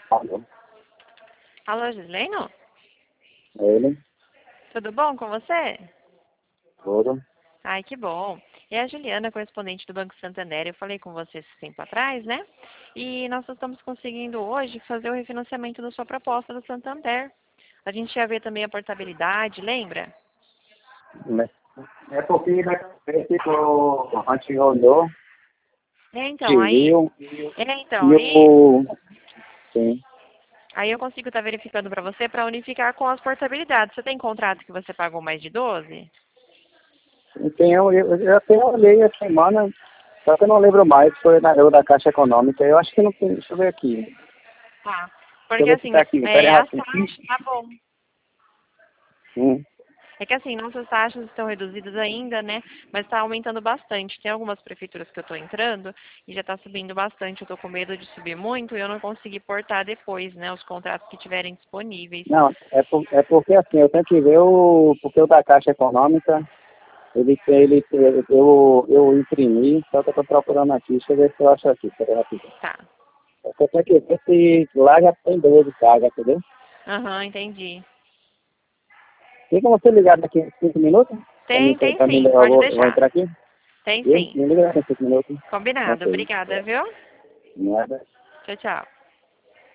Alô? Alô, Gisleno? Ele? Tudo bom com você? Tudo? Ai, que bom. É a Juliana, correspondente do Banco Santander. Eu falei com você esse tempo atrás, né? E nós estamos conseguindo hoje fazer o refinanciamento da sua proposta do Santander. A gente ia ver também a portabilidade, lembra? Né? É porque da vez que a gente olhou, É, te então, aí... viu, É, então, e aí... o... Sim. Aí eu consigo estar verificando para você para unificar com as portabilidades. Você tem contrato que você pagou mais de 12? Então, eu até olhei a semana, só que eu não lembro mais, foi na eu da Caixa Econômica. Eu acho que não tem, deixa eu ver aqui. Tá. Deixa eu Porque ver se assim, tá aqui, pera aí as rapidinho. taxas, tá bom. Hum. É que assim, nossas taxas estão reduzidas ainda, né? Mas está aumentando bastante. Tem algumas prefeituras que eu estou entrando e já está subindo bastante. Eu estou com medo de subir muito e eu não consegui portar depois, né? Os contratos que tiverem disponíveis. Não, é porque assim, eu tenho que ver porque o da Caixa Econômica, eu imprimi, só que eu tô procurando aqui, deixa eu ver se eu acho aqui, pera aí rapidinho. Tá. Eu tenho que ver se lá já tem 12 carga, entendeu? Aham, entendi. Tem como você ligar daqui a 5 minutos? Tem Pra mim, sim, eu pode vou deixar. entrar aqui? Tem Viu? sim. Me liga daqui a 5 minutos. Combinado. Ok. Obrigada, viu? Nada. Tchau, tchau.